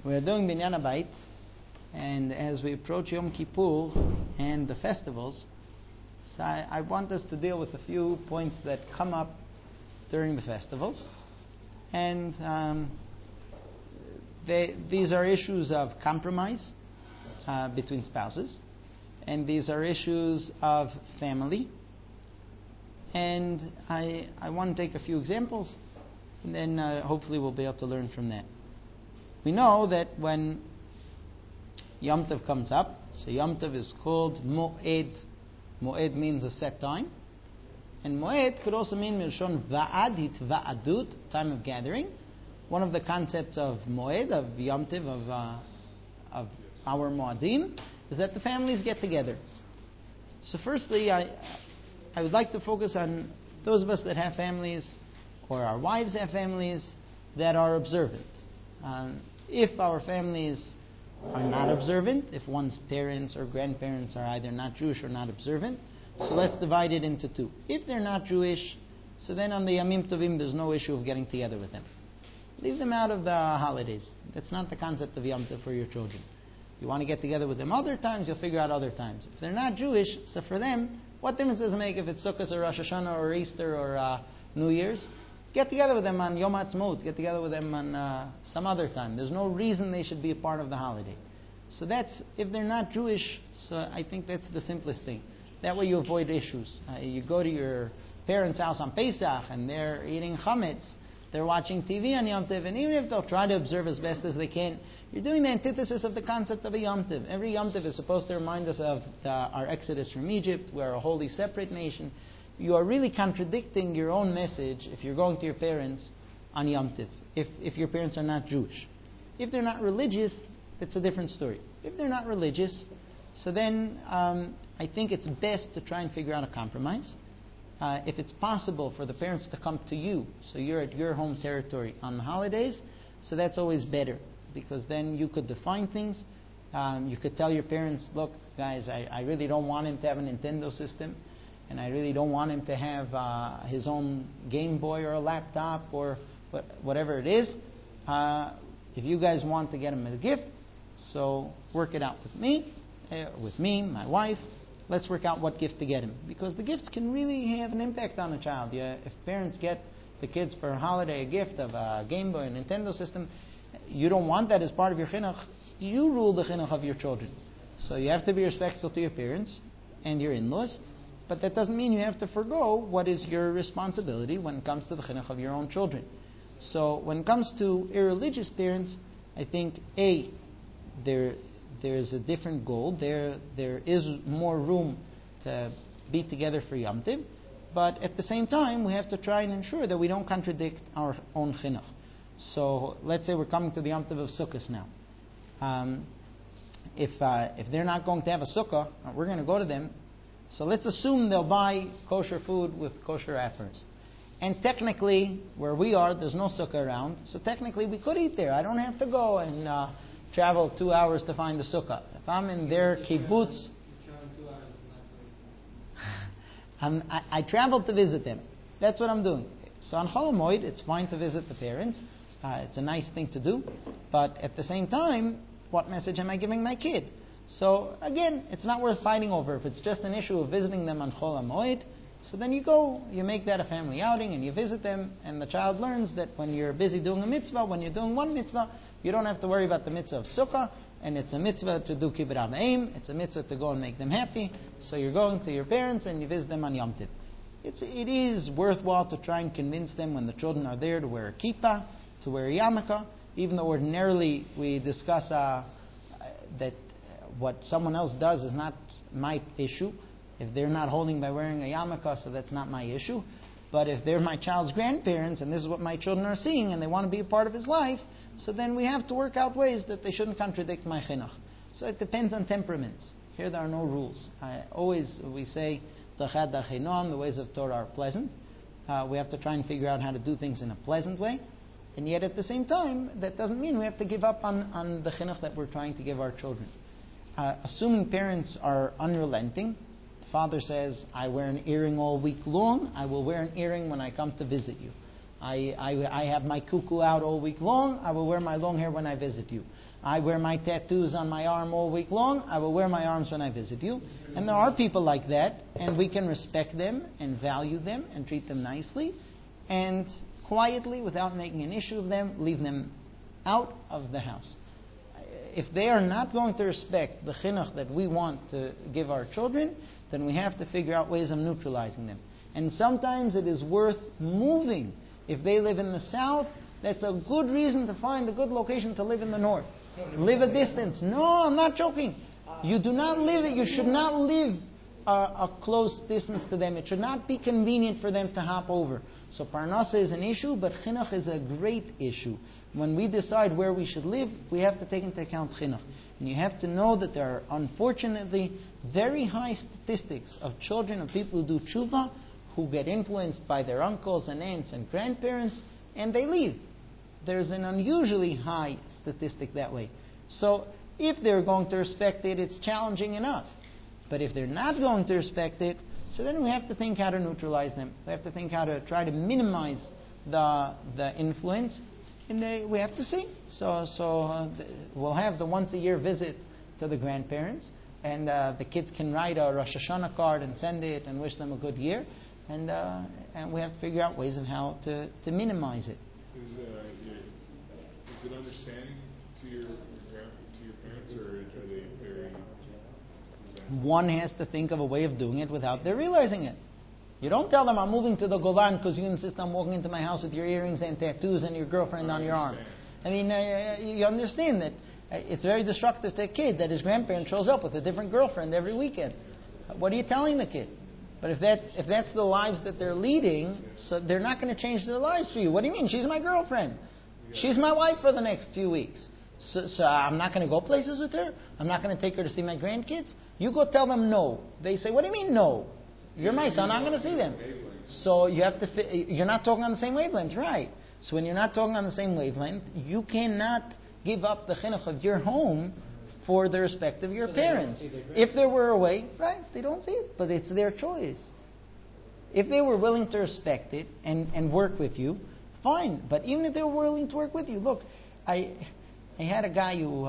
We're doing Binyan Habayit, and as we approach Yom Kippur and the festivals, so I want us to deal with a few points that come up during the festivals. And these are issues of compromise between spouses, and these are issues of family. And I want to take a few examples, and then hopefully we'll be able to learn from that. We know that when Yom Tov comes up, so Yom Tov is called Moed. Moed means a set time. And Moed could also mean Milshon Va'ad, Hitva'adut, time of gathering. One of the concepts of Moed, of Yom Tov, of our Moadim, is that the families get together. So firstly, I would like to focus on those of us that have families, or our wives have families, that are observant. If our families are not observant, if one's parents or grandparents are either not Jewish or not observant, so let's divide it into two. If they're not Jewish, so then on the Yamim Tovim there's no issue of getting together with them. Leave them out of the holidays. That's not the concept of Yom Tov for your children. You want to get together with them other times, you'll figure out other times. If they're not Jewish, so for them, what difference does it make if it's Sukkot or Rosh Hashanah or Easter or New Year's? Get together with them on Yom Ha'atzmaut. Get together with them on some other time. There's no reason they should be a part of the holiday. So that's, if they're not Jewish, so I think that's the simplest thing. That way you avoid issues. You go to your parents' house on Pesach and they're eating chametz. They're watching TV on Yom Tov, and even if they'll try to observe as best as they can, you're doing the antithesis of the concept of a Yom Tov. Every Yom Tov is supposed to remind us of our exodus from Egypt. We're a wholly separate nation. You are really contradicting your own message if you're going to your parents on Yom Tov, if your parents are not Jewish. If they're not religious, it's a different story. If they're not religious, so then I think it's best to try and figure out a compromise. If it's possible for the parents to come to you, so you're at your home territory on the holidays, so that's always better, because then you could define things. You could tell your parents, look, guys, I really don't want him to have a Nintendo system, and I really don't want him to have his own Game Boy or a laptop or whatever it is. If you guys want to get him a gift, so work it out with me, my wife. Let's work out what gift to get him. Because the gifts can really have an impact on a child. If parents get the kids for a holiday a gift of a Game Boy, a Nintendo system, you don't want that as part of your chinuch. You rule the chinuch of your children. So you have to be respectful to your parents and your in-laws. But that doesn't mean you have to forgo what is your responsibility when it comes to the chinuch of your own children. So when it comes to irreligious parents, I think there's a different goal. There is more room to be together for Yom Tov, but at the same time we have to try and ensure that we don't contradict our own chinuch. So let's say we're coming to the Yom Tov of Sukkot now. If they're not going to have a sukkah, we're going to go to them. So let's assume they'll buy kosher food with kosher wrappers. And technically, where we are, there's no sukkah around. So technically, we could eat there. I don't have to go and travel 2 hours to find the sukkah. If I'm in their kibbutz, I traveled to visit them. That's what I'm doing. So on Chol Hamoed, it's fine to visit the parents. It's a nice thing to do. But at the same time, what message am I giving my kid? So again, it's not worth fighting over. If it's just an issue of visiting them on Chol Hamoed, so then you go, you make that a family outing and you visit them, and the child learns that when you're busy doing a mitzvah, when you're doing one mitzvah, you don't have to worry about the mitzvah of sukkah, and it's a mitzvah to do kibbut avim, it's a mitzvah to go and make them happy. So you're going to your parents and you visit them on Yom Tov. It is worthwhile to try and convince them when the children are there to wear a kippah, to wear a yarmulke, even though ordinarily we discuss that what someone else does is not my issue. If they're not holding by wearing a yarmulke, so that's not my issue. But if they're my child's grandparents and this is what my children are seeing and they want to be a part of his life, so then we have to work out ways that they shouldn't contradict my chinuch. So it depends on temperaments. Here there are no rules. We say, the ways of Torah are pleasant. We have to try and figure out how to do things in a pleasant way. And yet at the same time, that doesn't mean we have to give up on the chinuch that we're trying to give our children. Assuming parents are unrelenting, father says, I wear an earring all week long, I will wear an earring when I come to visit you. I have my cuckoo out all week long. I will wear my long hair when I visit you. I wear my tattoos on my arm all week long. I will wear my arms when I visit you. And there are people like that, and we can respect them and value them and treat them nicely, and quietly, without making an issue of them, leave them out of the house. If they are not going to respect the chinuch that we want to give our children, then we have to figure out ways of neutralizing them. And sometimes it is worth moving. If they live in the south, that's a good reason to find a good location to live in the north. Live a distance. No, I'm not joking. You should not live a close distance to them. It should not be convenient for them to hop over. So parnasa is an issue, but chinuch is a great issue. When we decide where we should live, we have to take into account chinuch. And you have to know that there are, unfortunately, very high statistics of children of people who do tshuva, who get influenced by their uncles and aunts and grandparents, and they leave. There's an unusually high statistic that way. So if they're going to respect it, it's challenging enough. But if they're not going to respect it, so then we have to think how to neutralize them. We have to think how to try to minimize the influence. And we have to see. So we'll have the once-a-year visit to the grandparents, and the kids can write a Rosh Hashanah card and send it and wish them a good year. And we have to figure out ways of how to minimize it. Is it understanding to your parents, or are they very... One has to think of a way of doing it without their realizing it. You don't tell them, I'm moving to the Golan because you insist on walking into my house with your earrings and tattoos and your girlfriend on your arm. I mean, you understand that it's very destructive to a kid that his grandparent shows up with a different girlfriend every weekend. What are you telling the kid? But if that's the lives that they're leading, so they're not going to change their lives for you. What do you mean? She's my girlfriend. She's my wife for the next few weeks. So I'm not going to go places with her? I'm not going to take her to see my grandkids? You go tell them no. They say, what do you mean no? You're my son, I'm going to see them. So you have to you're not talking on the same wavelength, right? So when you're not talking on the same wavelength, you cannot give up the chinuch of your home for the respect of your parents. If they were away, right, they don't see it, but it's their choice. If they were willing to respect it and work with you, fine. But even if they were willing to work with you, look, I had a guy who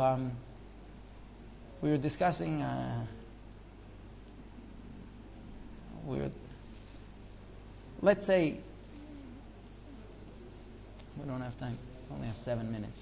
we were discussing. Let's say we don't have time. We only have 7 minutes.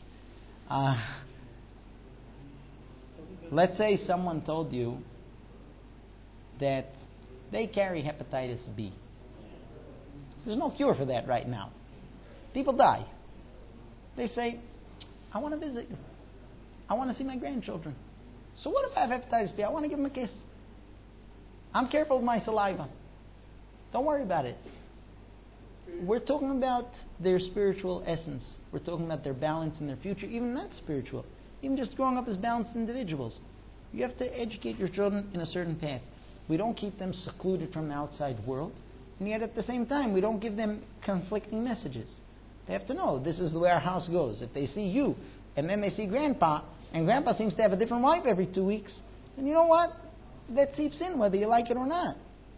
Let's say someone told you that they carry hepatitis B. There's no cure for that right now. People die. They say, I want to visit you. I want to see my grandchildren. So what if I have hepatitis B? I want to give them a kiss. I'm careful with my saliva. Don't worry about it. We're talking about their spiritual essence. We're talking about their balance in their future, even not spiritual. Even just growing up as balanced individuals. You have to educate your children in a certain path. We don't keep them secluded from the outside world. And yet at the same time, we don't give them conflicting messages. They have to know this is the way our house goes. If they see you, and then they see Grandpa, and Grandpa seems to have a different wife every 2 weeks, then you know what? That seeps in whether you like it or not.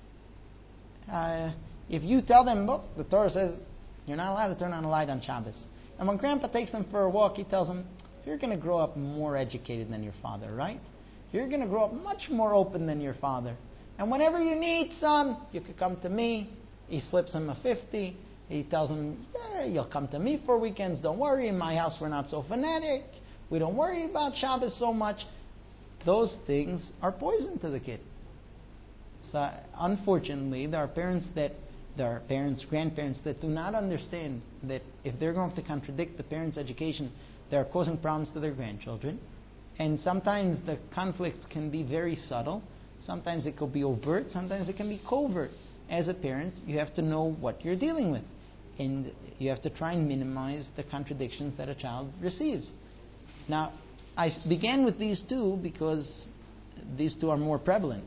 If you tell them, look, the Torah says you're not allowed to turn on a light on Shabbos. And when Grandpa takes them for a walk, he tells them, you're going to grow up more educated than your father, right? You're going to grow up much more open than your father. And whenever you need, son, you could come to me. He slips him a 50. He tells him, you'll come to me for weekends. Don't worry. In my house, we're not so fanatic. We don't worry about Shabbos so much. Those things are poison to the kid. So, unfortunately, there are grandparents that do not understand that if they're going to contradict the parents' education, they're causing problems to their grandchildren. And sometimes the conflicts can be very subtle. Sometimes it could be overt. Sometimes it can be covert. As a parent, you have to know what you're dealing with. And you have to try and minimize the contradictions that a child receives. Now, I began with these two because these two are more prevalent.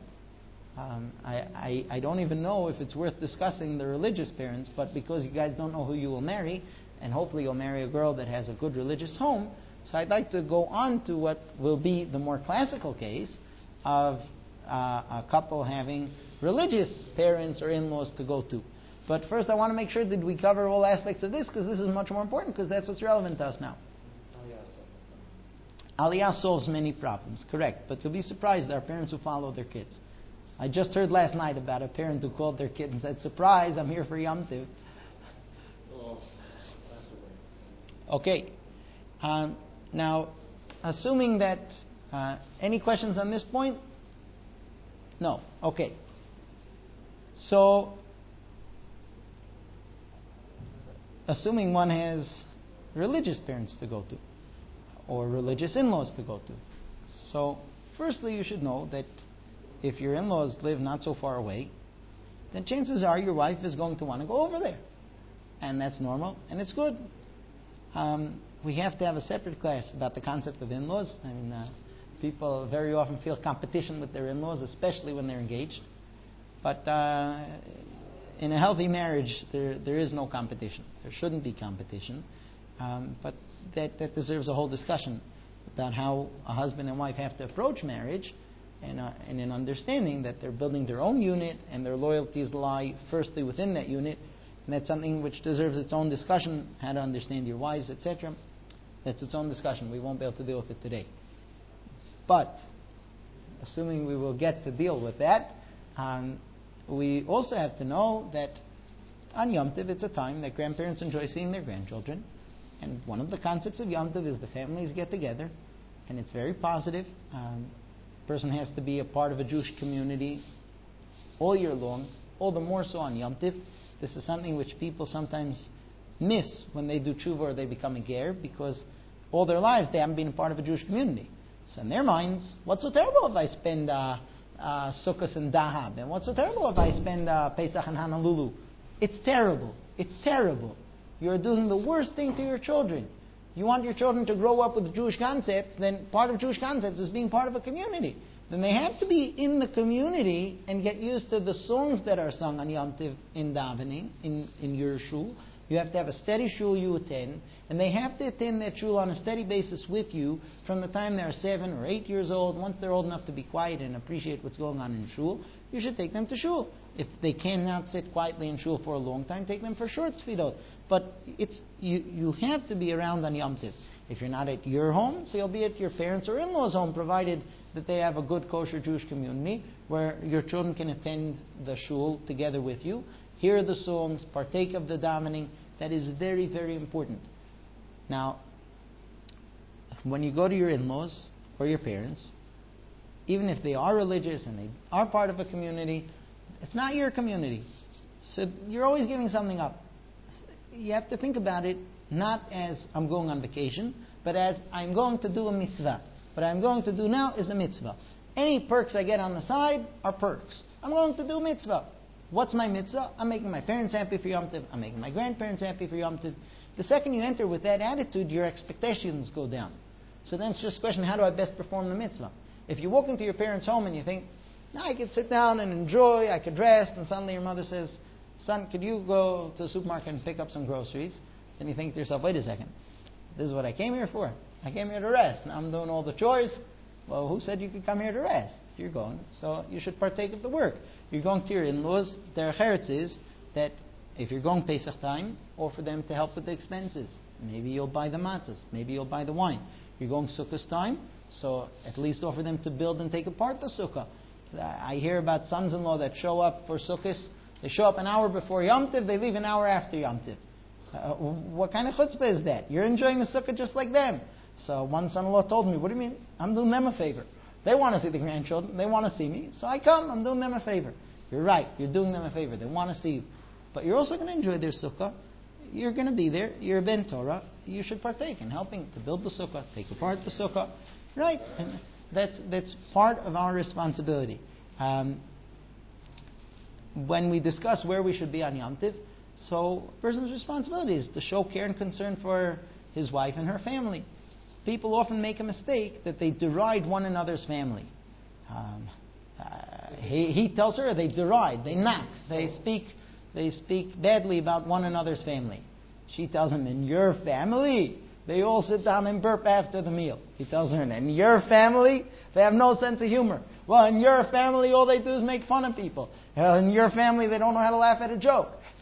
I don't even know if it's worth discussing the religious parents, but because you guys don't know who you will marry, and hopefully you'll marry a girl that has a good religious home, so I'd like to go on to what will be the more classical case of a couple having religious parents or in-laws to go to. But first I want to make sure that we cover all aspects of this, because this is much more important, because that's what's relevant to us now. Aliyah solves many problems, correct. But you'll be surprised, there are parents who follow their kids. I just heard last night about a parent who called their kid and said, "Surprise, I'm here for Yom Tov." Okay. Now, assuming that any questions on this point? No. Okay. So, assuming one has religious parents to go to, or religious in-laws to go to. So, firstly, you should know that if your in-laws live not so far away, then chances are your wife is going to want to go over there. And that's normal, and it's good. We have to have a separate class about the concept of in-laws. I mean, people very often feel competition with their in-laws, especially when they're engaged. But in a healthy marriage, there is no competition. There shouldn't be competition. But that deserves a whole discussion about how a husband and wife have to approach marriage, and in understanding that they're building their own unit and their loyalties lie firstly within that unit. And that's something which deserves its own discussion, how to understand your wives, etc. That's its own discussion. We won't be able to deal with it today. But, assuming we will get to deal with that, we also have to know that on Yom Tov, it's a time that grandparents enjoy seeing their grandchildren. And one of the concepts of Yom Tov is the families get together. And it's very positive. A person has to be a part of a Jewish community all year long, all the more so on Yom Tov. This is something which people sometimes miss when they do tshuva or they become a ger, because all their lives they haven't been a part of a Jewish community. So in their minds, what's so terrible if I spend Sukkot and Dahab? And what's so terrible if I spend Pesach and Honolulu? It's terrible. It's terrible. You're doing the worst thing to your children. You want your children to grow up with Jewish concepts, then part of Jewish concepts is being part of a community. Then they have to be in the community and get used to the songs that are sung on Yom Tov in davening, in your shul. You have to have a steady shul you attend, and they have to attend that shul on a steady basis with you from the time they're 7 or 8 years old. Once they're old enough to be quiet and appreciate what's going on in shul, you should take them to shul. If they cannot sit quietly in shul for a long time, take them for short tefillot. But you have to be around on Yom Tov. If you're not at your home, so you'll be at your parents' or in-laws' home, provided that they have a good kosher Jewish community where your children can attend the shul together with you, hear the songs, partake of the davening. That is very, very important. Now, when you go to your in-laws or your parents, even if they are religious and they are part of a community, it's not your community. So you're always giving something up. You have to think about it not as I'm going on vacation, but as I'm going to do a mitzvah. What I'm going to do now is a mitzvah. Any perks I get on the side are perks. I'm going to do mitzvah. What's my mitzvah? I'm making my parents happy for Yom Tov. I'm making my grandparents happy for Yom Tov. The second you enter with that attitude, your expectations go down. So then it's just a question, how do I best perform the mitzvah? If you walk into your parents' home and you think, now I could sit down and enjoy, I could rest, and suddenly your mother says, son, could you go to the supermarket and pick up some groceries? Then you think to yourself, wait a second, this is what I came here for. I came here to rest. Now I'm doing all the chores. Well, who said you could come here to rest? You're going, so you should partake of the work. You're going to your in-laws. Their cheretz is that if you're going Pesach time, offer them to help with the expenses. Maybe you'll buy the matzahs. Maybe you'll buy the wine. You're going Sukkot time, so at least offer them to build and take apart the sukkah. I hear about sons-in-law that show up for Sukkot. They show up an hour before Yom Tov. They leave an hour after Yom Tov. What kind of chutzpah is that? You're enjoying the sukkah just like them. So one son-in-law told me, what do you mean? I'm doing them a favor. They want to see the grandchildren. They want to see me. So I come. I'm doing them a favor. You're right. You're doing them a favor. They want to see you. But you're also going to enjoy their sukkah. You're going to be there. You're a ben Torah. You should partake in helping to build the sukkah, take apart the sukkah. Right? And that's part of our responsibility. When we discuss where we should be on Yom Tov, so a person's responsibility is to show care and concern for his wife and her family. People often make a mistake that they deride one another's family. He tells her, they deride, they knock, they speak badly about one another's family. She tells him, in your family, they all sit down and burp after the meal. He tells her, in your family, they have no sense of humor. Well, in your family, all they do is make fun of people. In your family, they don't know how to laugh at a joke.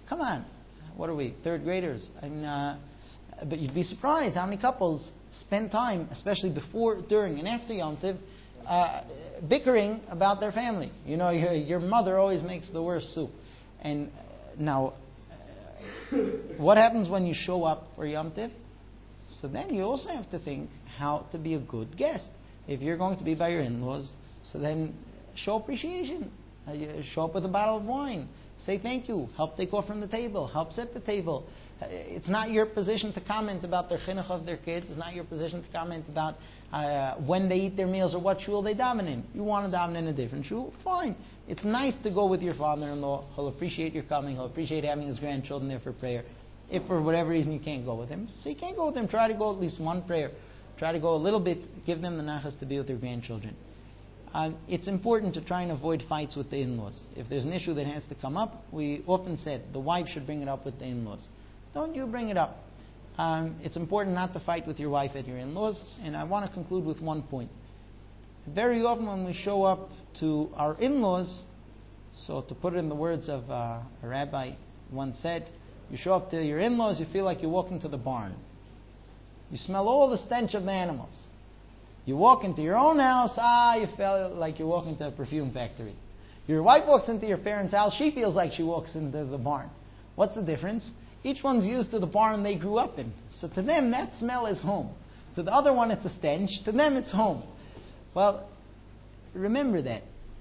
Come on. What are we, third graders? But you'd be surprised how many couples spend time, especially before, during, and after Yom Tov, bickering about their family. You know, your mother always makes the worst soup. And now, what happens when you show up for Yom Tov? So then you also have to think how to be a good guest. If you're going to be by your in-laws, so then show appreciation. Show up with a bottle of wine. Say thank you. Help take off from the table. Help set the table. It's not your position to comment about their chinuch of their kids. It's not your position to comment about when they eat their meals or what shul they daven in. You want to daven in a different shul? Fine. It's nice to go with your father-in-law. He'll appreciate your coming. He'll appreciate having his grandchildren there for prayer. If for whatever reason you can't go with him, so you can't go with him, try to go at least one prayer. Try to go a little bit, give them the nachas to be with their grandchildren. It's important to try and avoid fights with the in-laws. If there's an issue that has to come up, we often said the wife should bring it up with the in-laws. Don't you bring it up. It's important not to fight with your wife at your in-laws. And I want to conclude with one point. Very often when we show up to our in-laws, so to put it in the words of a rabbi once said, you show up to your in-laws, you feel like you're walking to the barn. You smell all the stench of the animals. You walk into your own house, you feel like you're walking to a perfume factory. Your wife walks into your parents' house, she feels like she walks into the barn. What's the difference? Each one's used to the barn they grew up in. So to them, that smell is home. To the other one, it's a stench. To them, it's home. Well, remember that.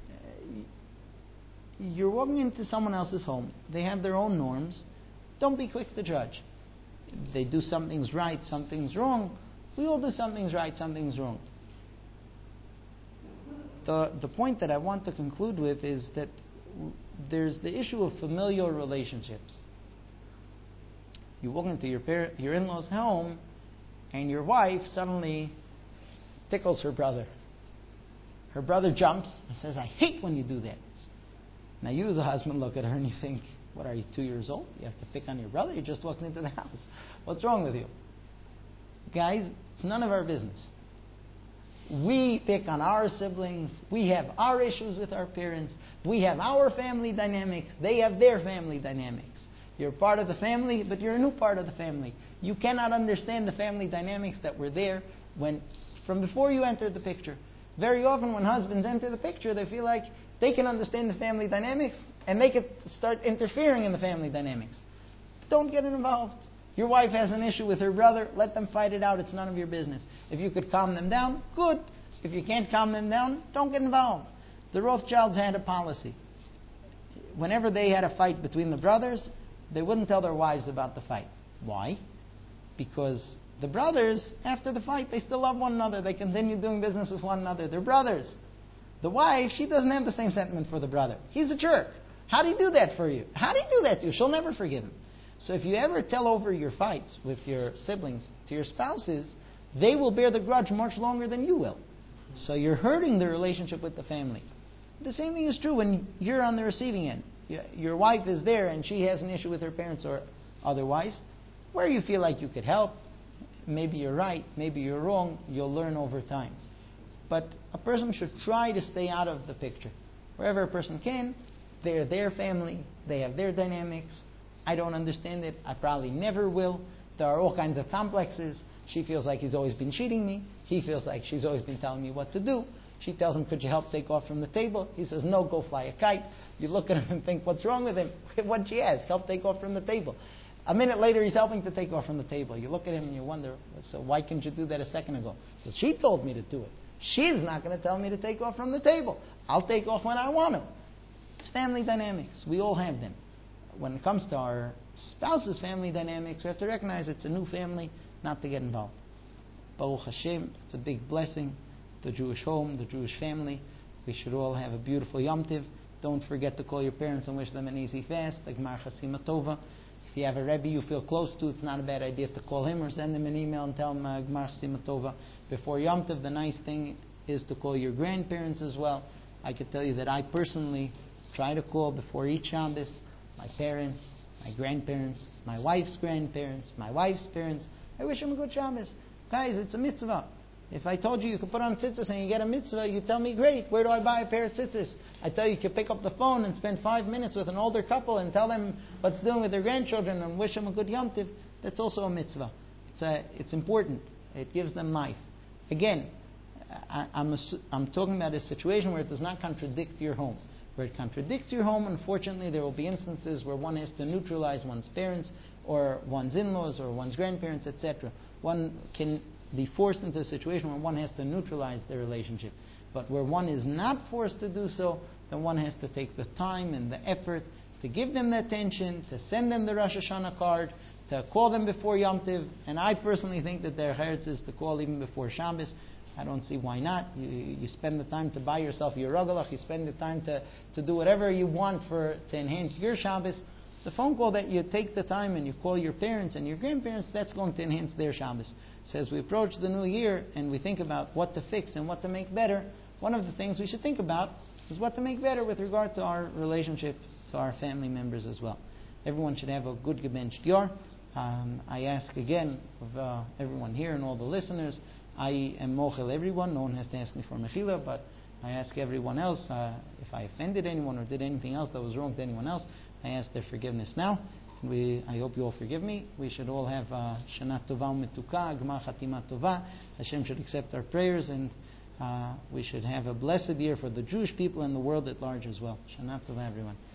You're walking into someone else's home. They have their own norms. Don't be quick to judge. They do something's right, something's wrong. We all do something's right, something's wrong. The point that I want to conclude with is that there's the issue of familial relationships. You walk into your in-law's home, and your wife suddenly tickles her brother. Her brother jumps and says, "I hate when you do that." Now you as a husband look at her and you think, what are you, 2 years old? You have to pick on your brother? You're just walking into the house. What's wrong with you? Guys, it's none of our business. We pick on our siblings. We have our issues with our parents. We have our family dynamics. They have their family dynamics. You're part of the family, but you're a new part of the family. You cannot understand the family dynamics that were there from before you entered the picture. Very often when husbands enter the picture, they feel like they can understand the family dynamics and they can start interfering in the family dynamics. Don't get involved. Your wife has an issue with her brother, let them fight it out. It's none of your business. If you could calm them down, good. If you can't calm them down, don't get involved. The Rothschilds had a policy. Whenever they had a fight between the brothers, they wouldn't tell their wives about the fight. Why? Because the brothers, after the fight, they still love one another. They continue doing business with one another. They're brothers. The wife, she doesn't have the same sentiment for the brother. He's a jerk. How do you do that for you? How do you do that to you? She'll never forgive him. So if you ever tell over your fights with your siblings to your spouses, they will bear the grudge much longer than you will. So you're hurting the relationship with the family. The same thing is true when you're on the receiving end. Your wife is there and she has an issue with her parents or otherwise, where you feel like you could help. Maybe you're right, maybe you're wrong, you'll learn over time. But a person should try to stay out of the picture. Wherever a person can, they're their family, they have their dynamics. I don't understand it, I probably never will. There are all kinds of complexes. She feels like he's always been cheating me. He feels like she's always been telling me what to do. She tells him, "Could you help take off from the table?" He says, "No, go fly a kite." You look at him and think, what's wrong with him? What'd she ask? Help take off from the table. A minute later, he's helping to take off from the table. You look at him and you wonder, so why couldn't you do that a second ago? So she told me to do it. She's not going to tell me to take off from the table. I'll take off when I want to. It's family dynamics. We all have them. When it comes to our spouse's family dynamics, we have to recognize it's a new family, not to get involved. Baruch Hashem, it's a big blessing. The Jewish home, the Jewish family. We should all have a beautiful Yom Tiv. Don't forget to call your parents and wish them an easy fast, like Gmar Chasima Tova. If you have a Rebbe you feel close to, it's not a bad idea to call him or send him an email and tell him Gmar Chasima Tova. Before Yom Tiv, the nice thing is to call your grandparents as well. I could tell you that I personally try to call before each Shabbos my parents, my grandparents, my wife's grandparents, my wife's parents. I wish them a good Shabbos. Guys, it's a mitzvah. If I told you you could put on tzitzis and you get a mitzvah, you tell me, great, where do I buy a pair of tzitzis? I tell you could pick up the phone and spend 5 minutes with an older couple and tell them what's doing with their grandchildren and wish them a good Yom Tiv. That's also a mitzvah. It's important. It gives them life. Again, I'm talking about a situation where it does not contradict your home. Where it contradicts your home, unfortunately, there will be instances where one has to neutralize one's parents or one's in-laws or one's grandparents, etc. One can be forced into a situation where one has to neutralize their relationship. But where one is not forced to do so, then one has to take the time and the effort to give them the attention, to send them the Rosh Hashanah card, to call them before Yom Tiv. And I personally think that their heretz is to call even before Shabbos. I don't see why not. You spend the time to buy yourself your rogalach. You spend the time to do whatever you want to enhance your Shabbos. The phone call that you take the time and you call your parents and your grandparents, that's going to enhance their Shabbos. So as we approach the new year and we think about what to fix and what to make better, one of the things we should think about is what to make better with regard to our relationship to our family members as well. Everyone should have a good gebencht Yor. I ask again of everyone here and all the listeners, I am mochel everyone. No one has to ask me for mechila, but I ask everyone else, if I offended anyone or did anything else that was wrong to anyone else, I ask their forgiveness now. I hope you all forgive me. We should all have Shana Tova U'Metuka, Gmar Chatima Tova. Hashem should accept our prayers, and we should have a blessed year for the Jewish people and the world at large as well. Shana Tova, everyone.